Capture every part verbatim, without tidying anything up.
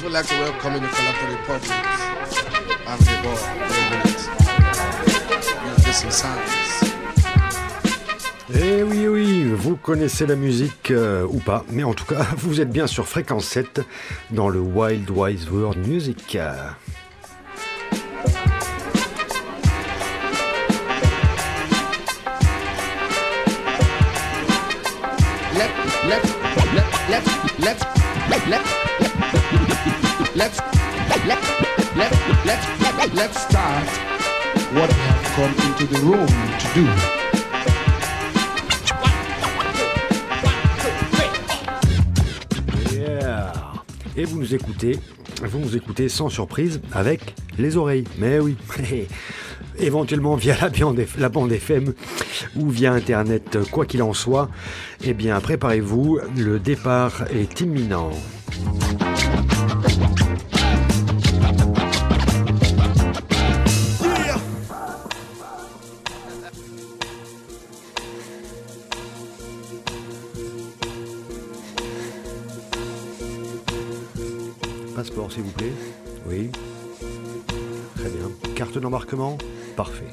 we'd like to welcome in the Kalapa Republic. I'm the boy, Musician Sounds. Eh oui, oui, vous connaissez la musique euh, ou pas, mais en tout cas, vous êtes bien sur Fréquence sept dans le Wild Wise World Music. Let, let, let, let, let, let, let, let's, let, let, let, let's start what we have come into the room to do. Et vous nous écoutez, vous nous écoutez sans surprise avec les oreilles. Mais oui, éventuellement via la bande, la bande F M ou via Internet, quoi qu'il en soit, eh bien préparez-vous, le départ est imminent. Passeport, s'il vous plaît. Oui. Très bien. Carte d'embarquement. Parfait.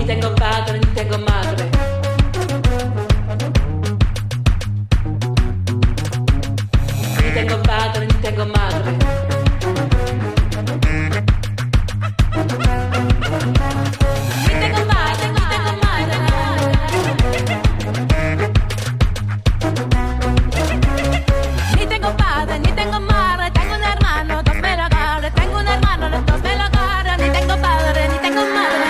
tengo padre ni tengo madre. Ni tengo padre ni tengo madre. Ni tengo padre ni tengo madre. Ni tengo padre ni tengo madre. Tengo un hermano, dos me lo agarran. Tengo un hermano, los dos me lo agarran. Ni tengo padre ni tengo madre.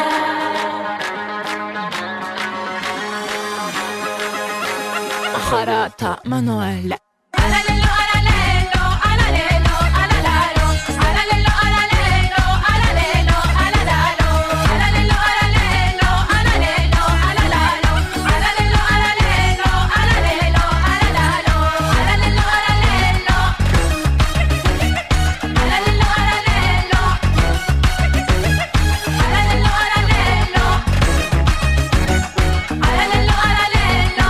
Jarata Manuela. Alalelo, alalelo, alalelo, alalalo. Alalelo, alalelo, alalelo, alalalo. Alalelo, alalelo, alalelo, alalalo. Alalelo, alalelo, alalelo, alalalo. Alalelo, alalelo. Alalelo, alalelo. Alalelo, alalelo. Alalelo, alalelo.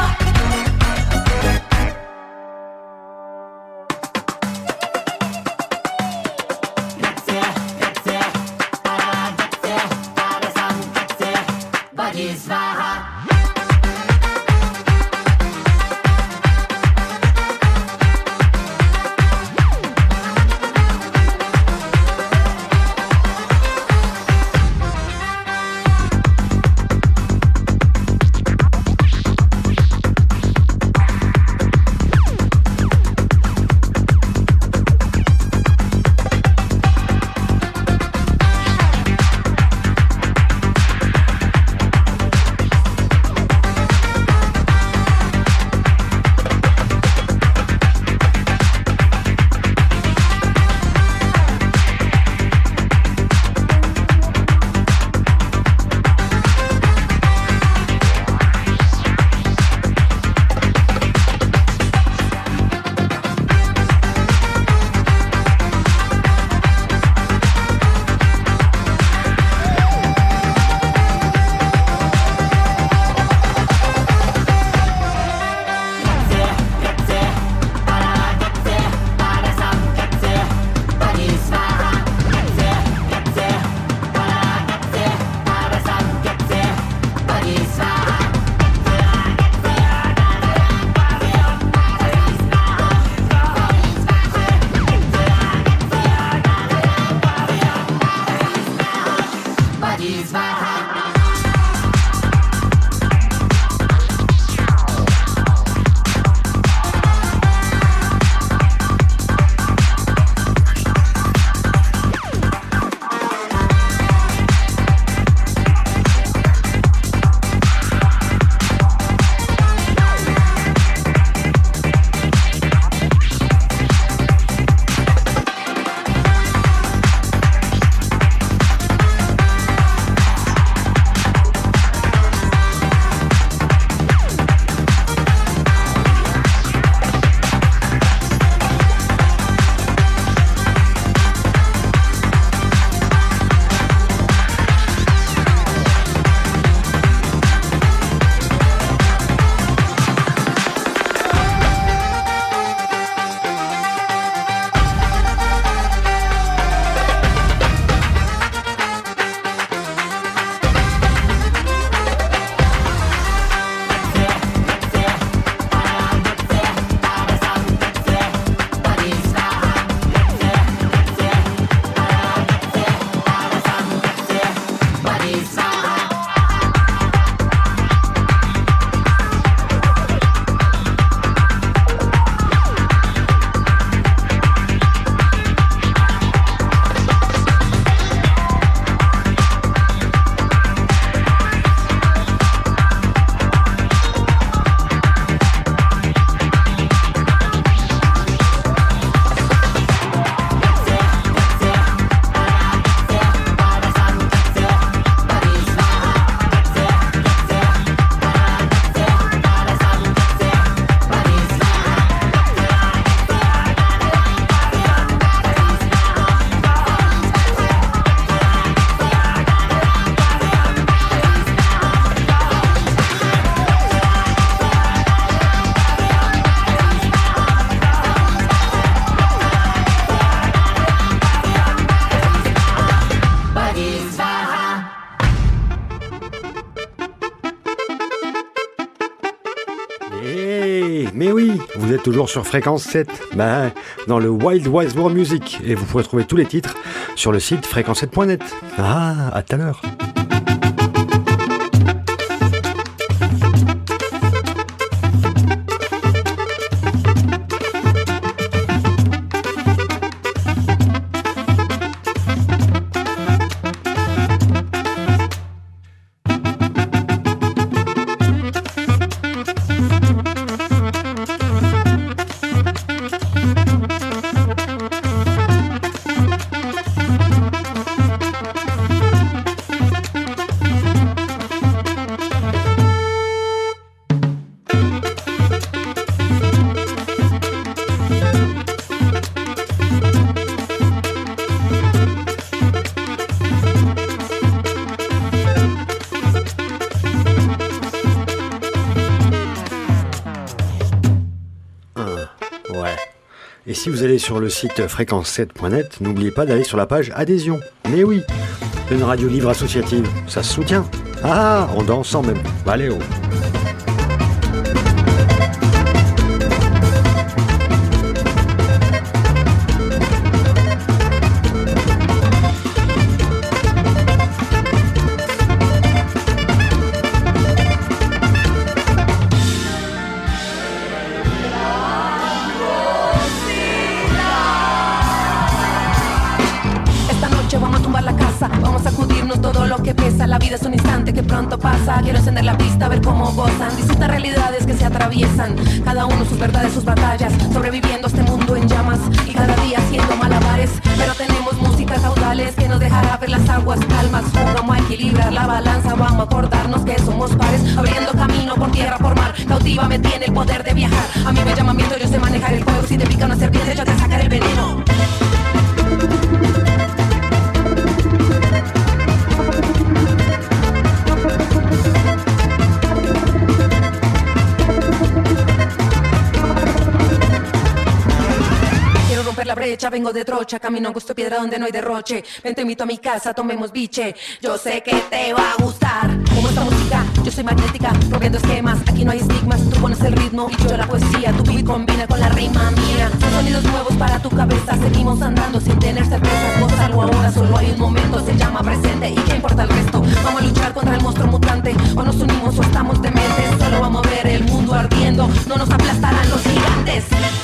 vous êtes toujours sur Fréquence sept, ben, dans le Wild Wise World Music. Et vous pourrez trouver tous les titres sur le site fréquence sept point net. Ah, à tout à l'heure. Si vous allez sur le site fréquence sept point net, n'oubliez pas d'aller sur la page adhésion. Mais oui, une radio libre associative, ça se soutient. Ah, on danse en même. Allez, oh. Quiero encender la pista, ver cómo gozan distintas realidades que se atraviesan, cada uno sus verdades, sus batallas, sobreviviendo este mundo en llamas y cada día haciendo malabares. Pero tenemos músicas caudales que nos dejará ver las aguas calmas. Jugamos a equilibrar la balanza, vamos a acordarnos que somos pares, abriendo camino por tierra, por mar. Cautiva me tiene el poder de viajar. A mí me llaman viento, yo sé manejar el fuego. Si te pica una serpiente, yo te sacaré el veneno. La brecha, vengo de trocha, camino a gusto piedra donde no hay derroche. Ven, te invito a mi casa, tomemos biche. Yo sé que te va a gustar. Como esta música, yo soy magnética, rompiendo esquemas. Aquí no hay estigmas, tú pones el ritmo y yo la poesía. Tu beat combina con la rima mía. Son sonidos nuevos para tu cabeza. Seguimos andando sin tener certezas. Gózalo ahora, solo hay un momento, se llama presente. ¿Y qué importa el resto? Vamos a luchar contra el monstruo mutante. O nos unimos o estamos dementes. Solo vamos a ver el mundo ardiendo. No nos aplastarán los gigantes.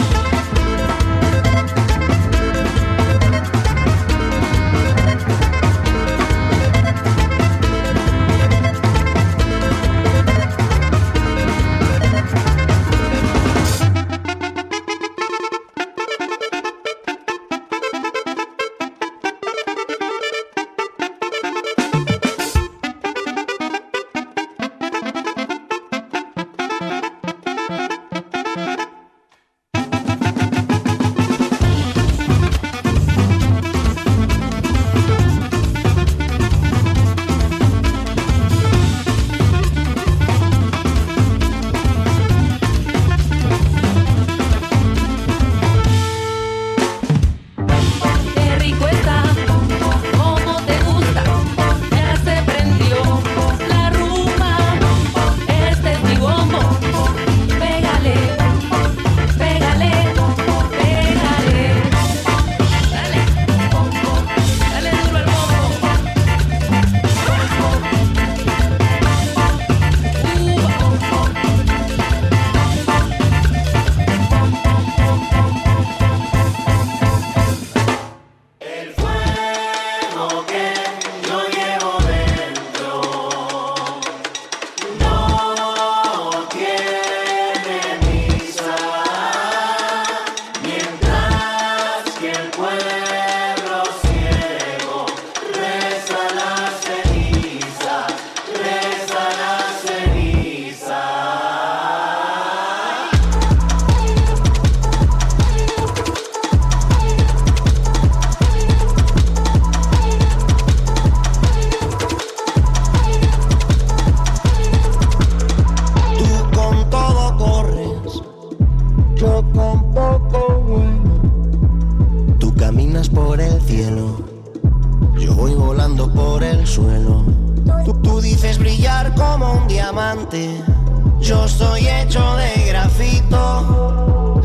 brillar como un diamante. Yo soy hecho de grafito.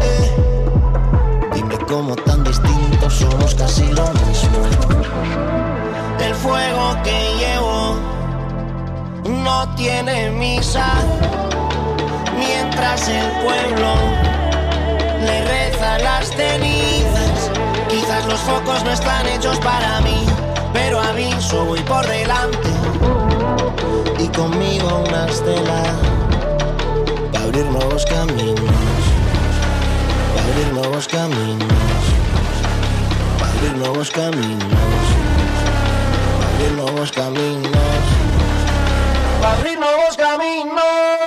como tan distintos somos casi lo mismo. El fuego que llevo no tiene misa, mientras el pueblo le reza las cenizas. Quizás los focos no están hechos para mí, pero aviso, voy por delante y conmigo una estela para abrir nuevos caminos, para abrir nuevos caminos, para abrir nuevos caminos, para abrir nuevos caminos, para abrir nuevos caminos.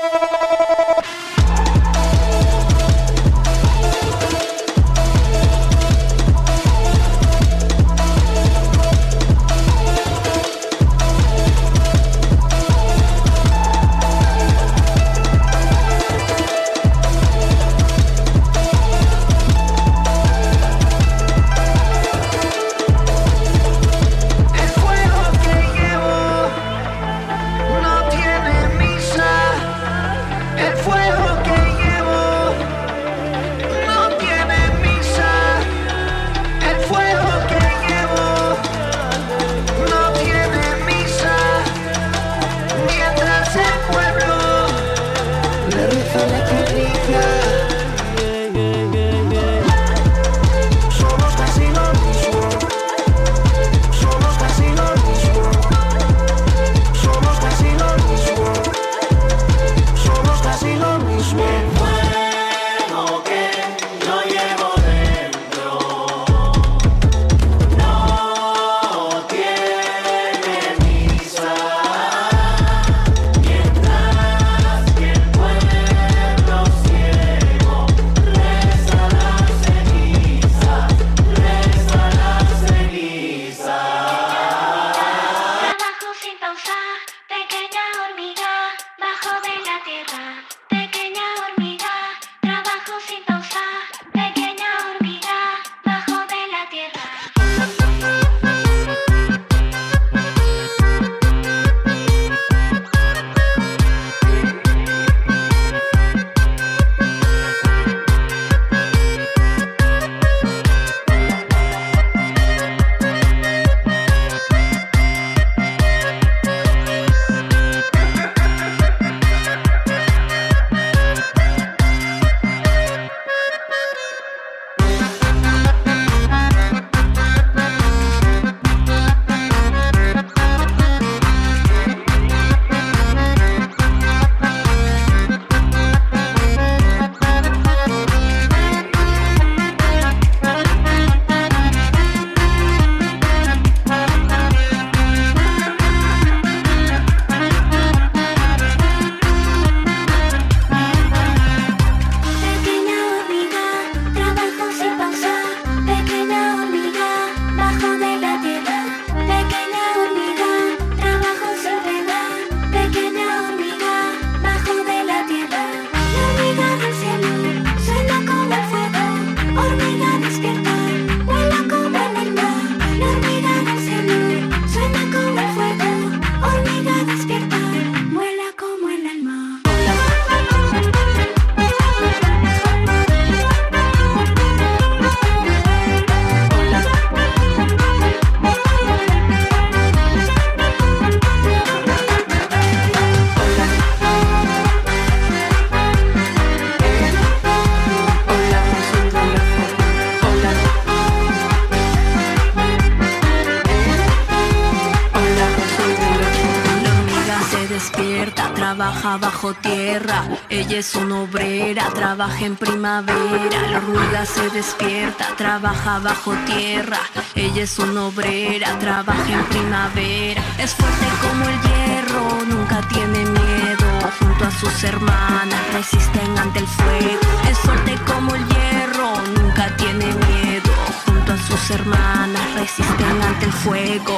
trabaja bajo tierra. Ella es una obrera, trabaja en primavera. La hormiga se despierta, trabaja bajo tierra. Ella es una obrera, trabaja en primavera. Es fuerte como el hierro, nunca tiene miedo. Junto a sus hermanas resisten ante el fuego. Es fuerte como el hierro, nunca tiene miedo. Junto a sus hermanas resisten ante el fuego.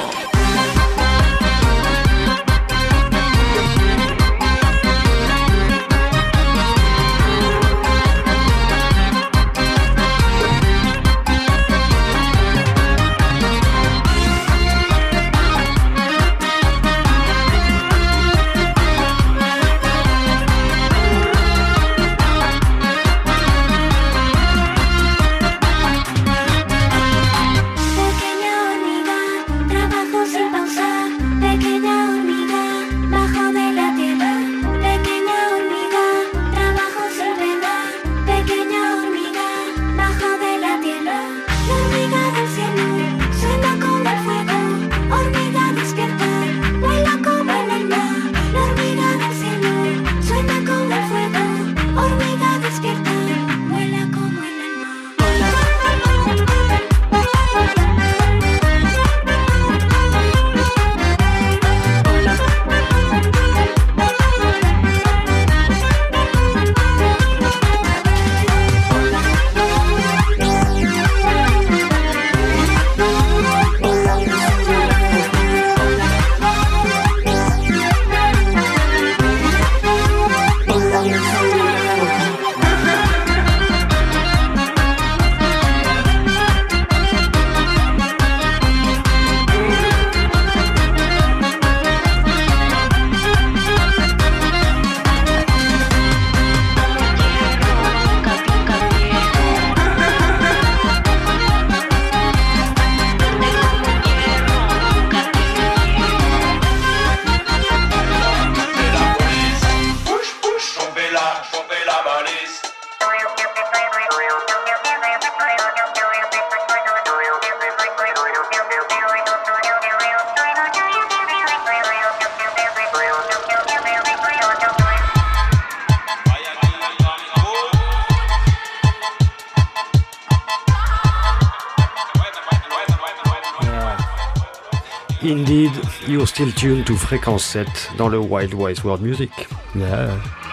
Indeed, you're still tuned to Fréquence sept dans le Wild Wise World Music. Yeah.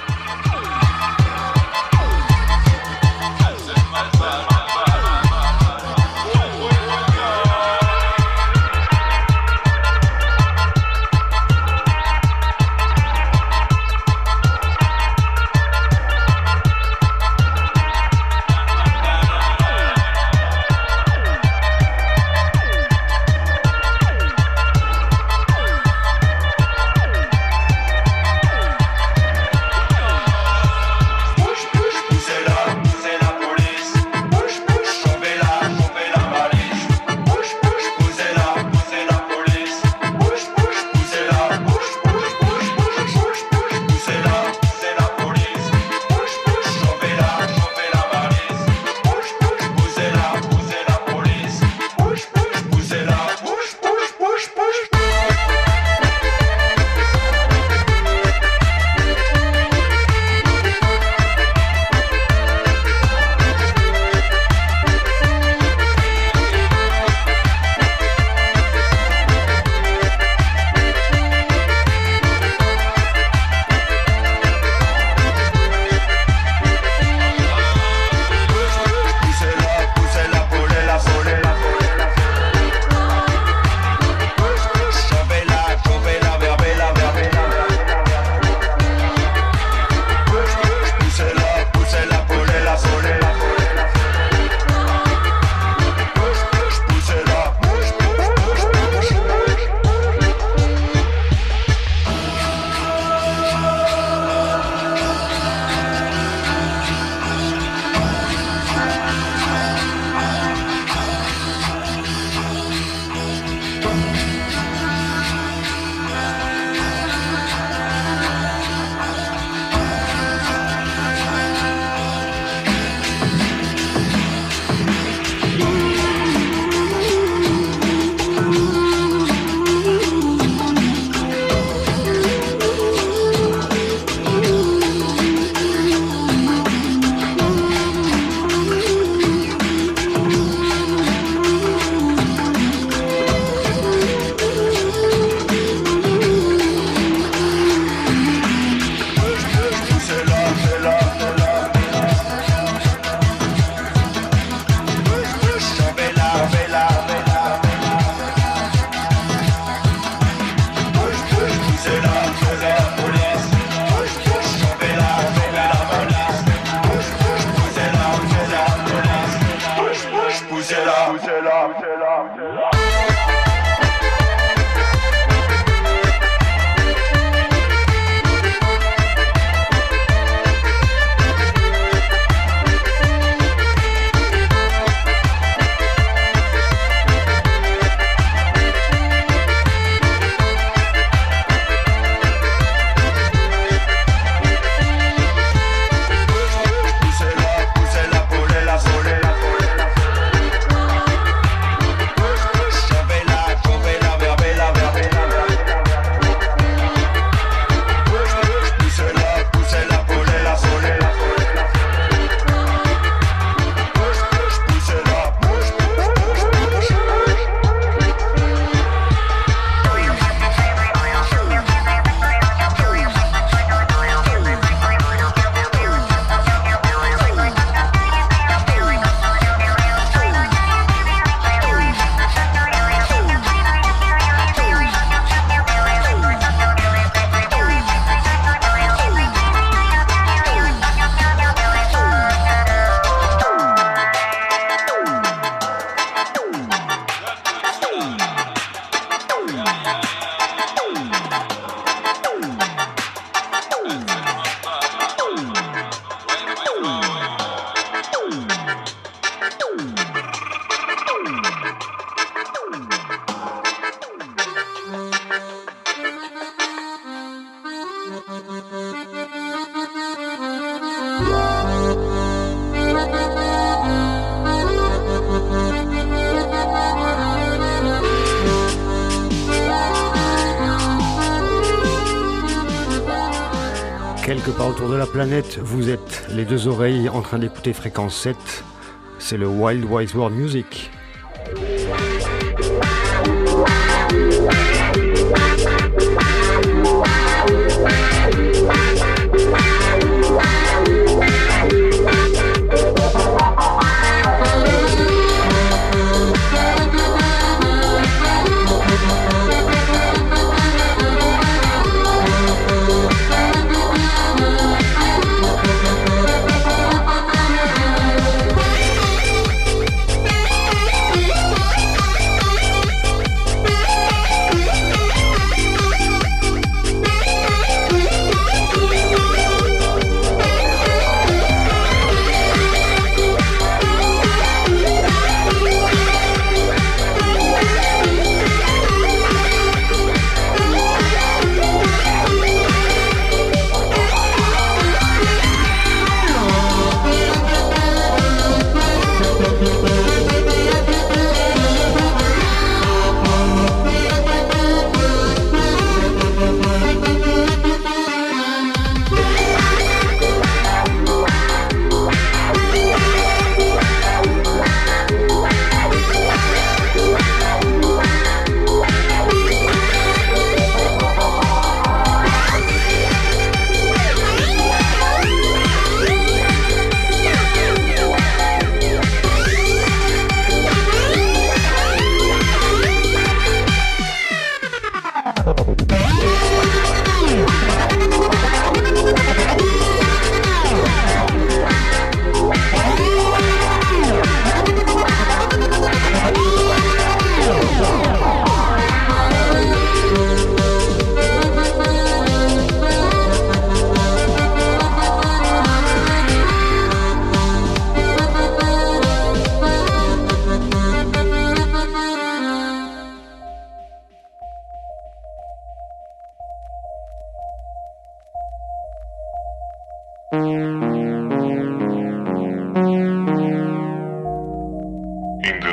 Quelque part autour de la planète, vous êtes les deux oreilles en train d'écouter Fréquence sept. C'est le Wild Wise World Music.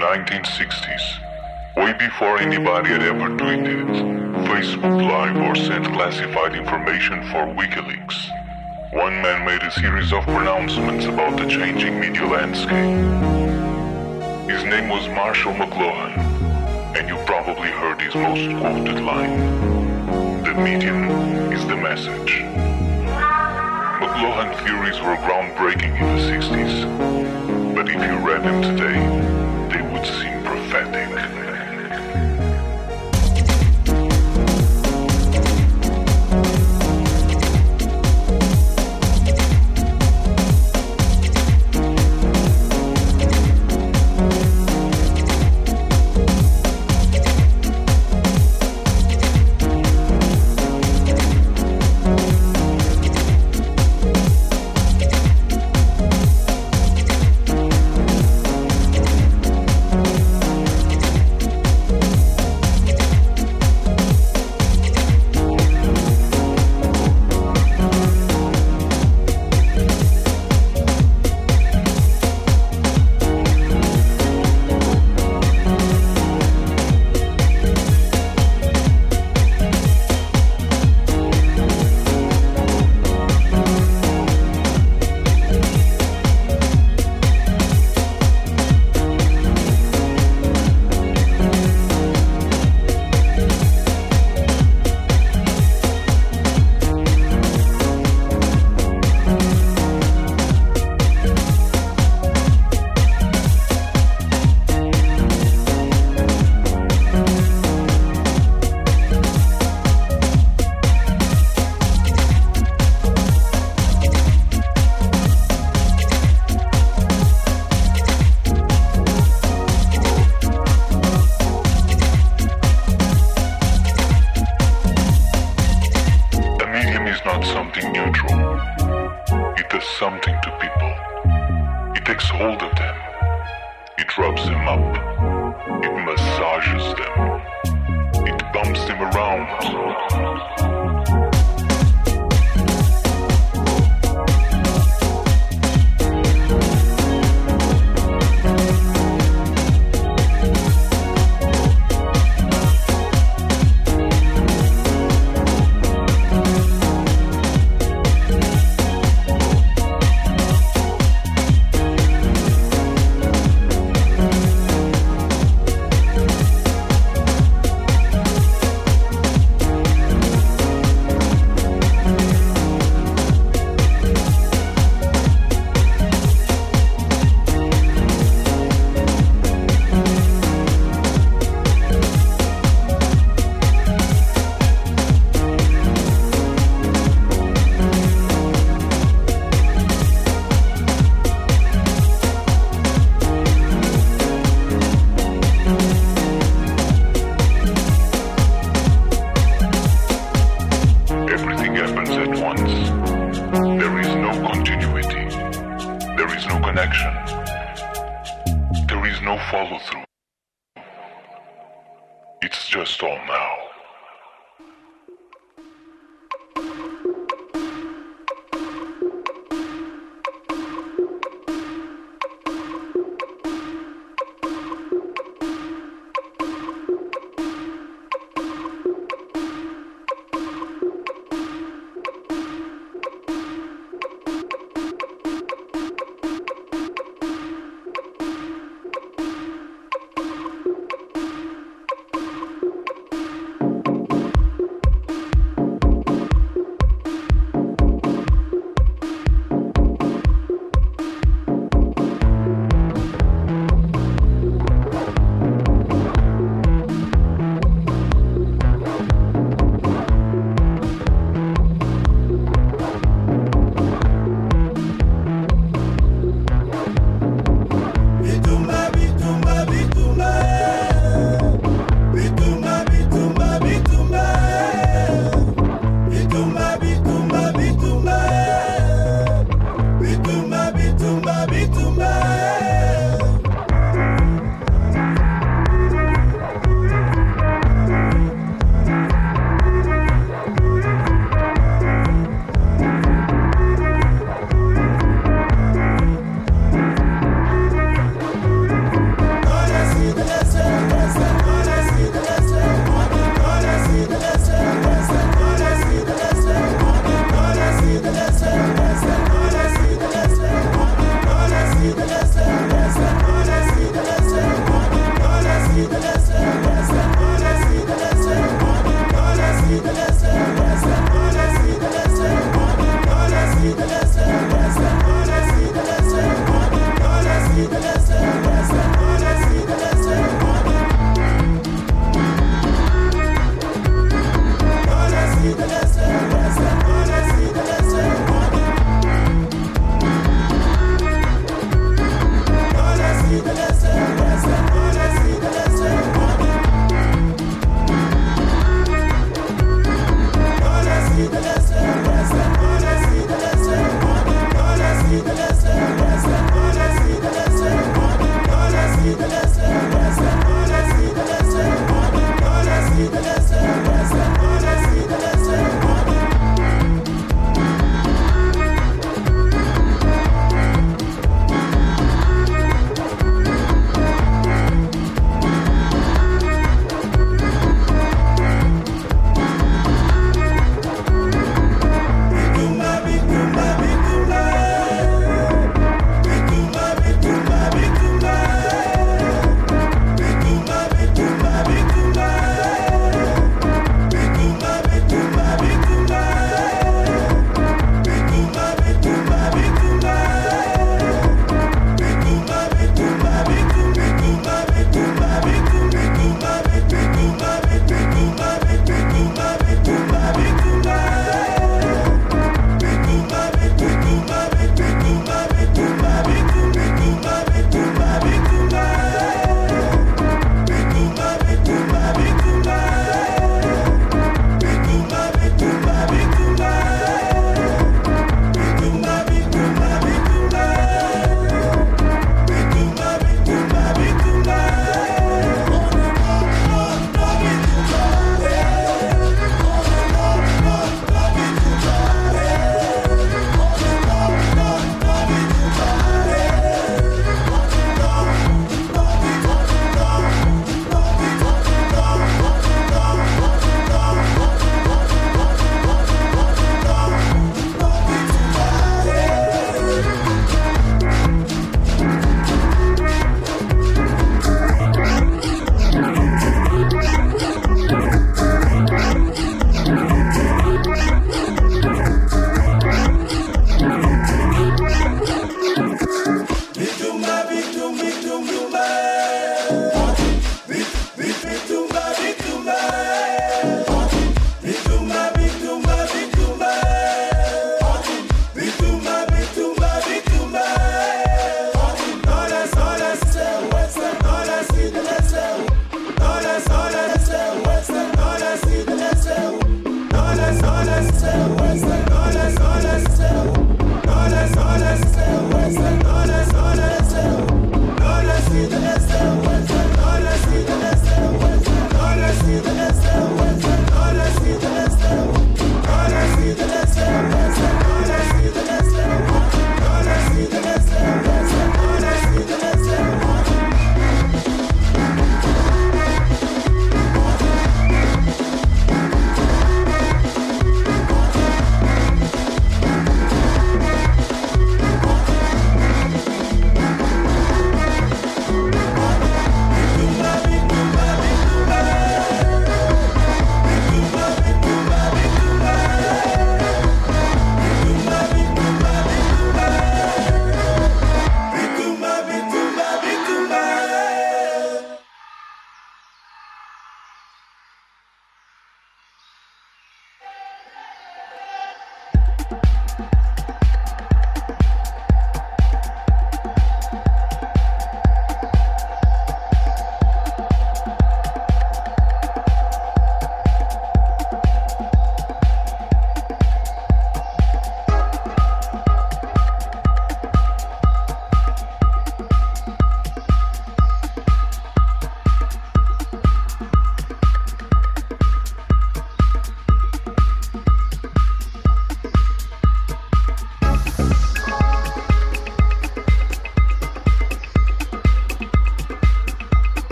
nineteen sixties, way before anybody had ever tweeted, Facebook Live or sent classified information for WikiLeaks, one man made a series of pronouncements about the changing media landscape. His name was Marshall McLuhan, and you probably heard his most quoted line: "The medium is the message." McLuhan theories were groundbreaking in the sixties, but if you read them today, they would seem prophetic.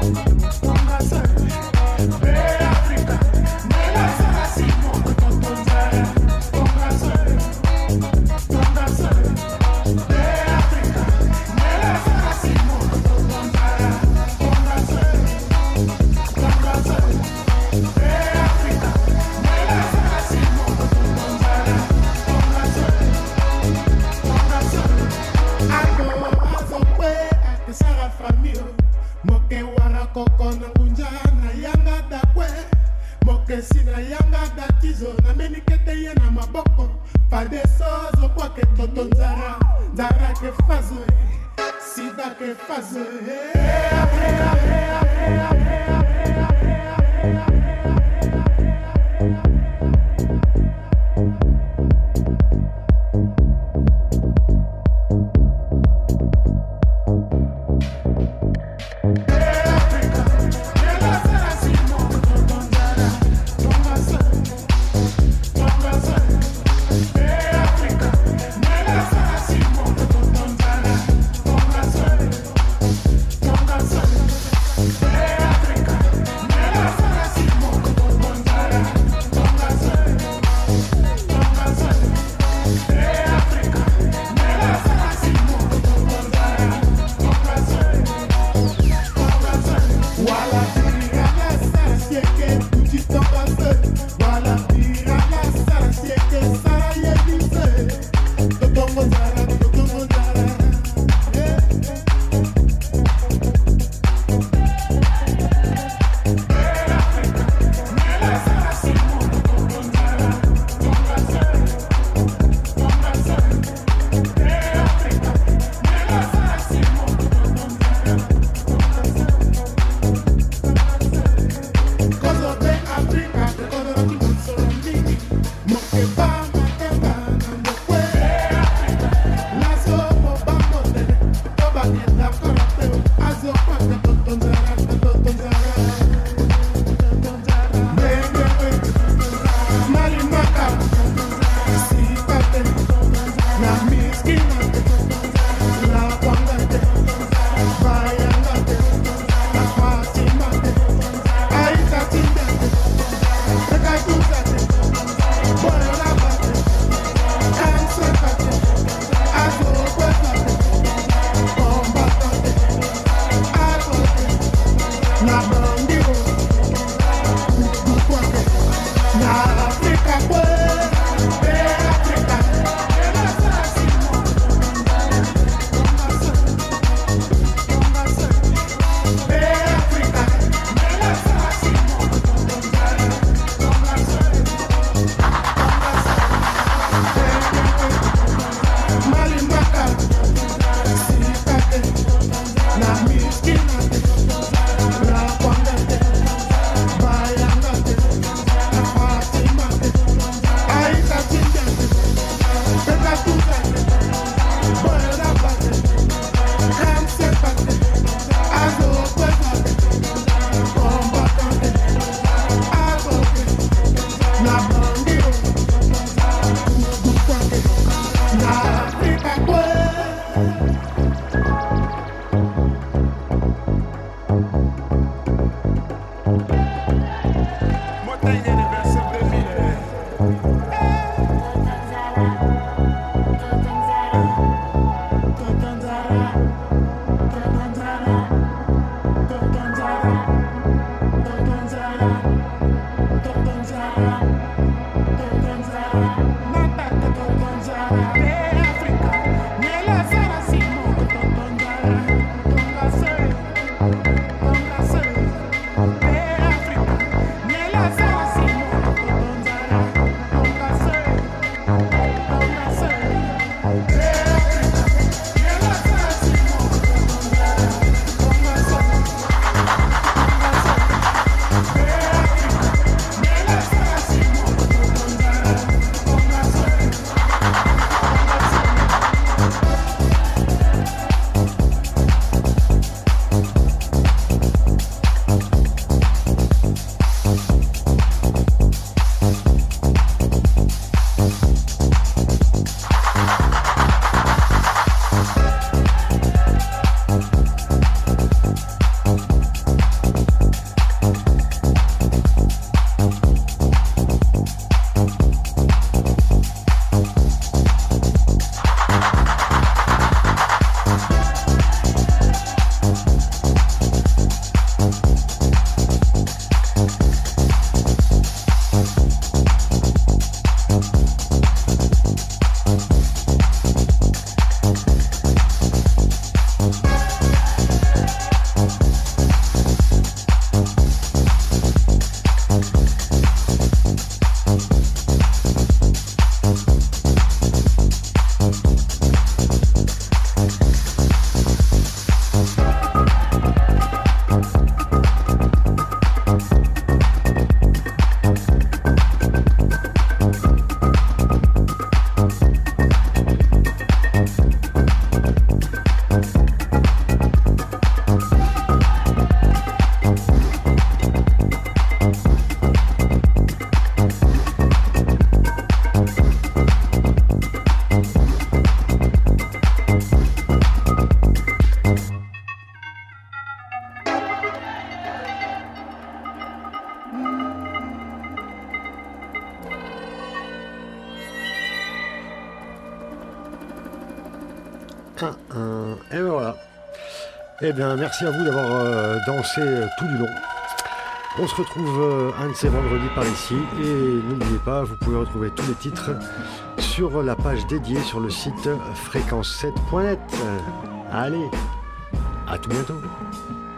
Yeah. un, un. Et ben voilà. Eh bien, merci à vous d'avoir euh, dansé euh, tout du long. On se retrouve euh, un de ces vendredis par ici. Et n'oubliez pas, vous pouvez retrouver tous les titres sur la page dédiée sur le site fréquence sept point net. Allez, à tout bientôt.